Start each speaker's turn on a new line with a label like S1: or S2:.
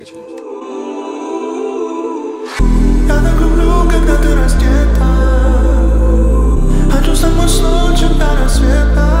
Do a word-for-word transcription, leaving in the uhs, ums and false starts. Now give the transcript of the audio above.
S1: Я так люблю, когда ты раздета. Хочу с тобой снова до рассвета.